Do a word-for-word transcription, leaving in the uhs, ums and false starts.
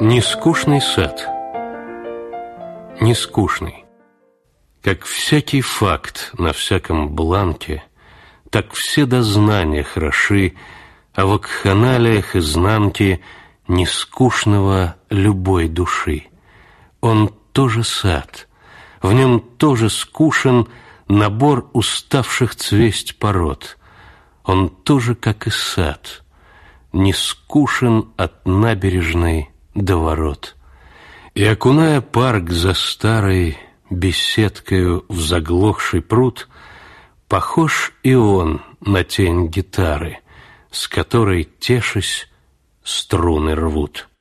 Нескучный сад. Нескучный. Как всякий факт на всяком бланке, так все дознания хороши, а в вакханалиях изнанки нескучного любой души. Он тоже сад, в нем тоже скучен набор уставших цвесть пород. Он тоже, как и сад, не скучен от набережной до ворот. И, окуная парк за старой беседкою в заглохший пруд, похож и он на тень гитары, с которой, тешась, струны рвут.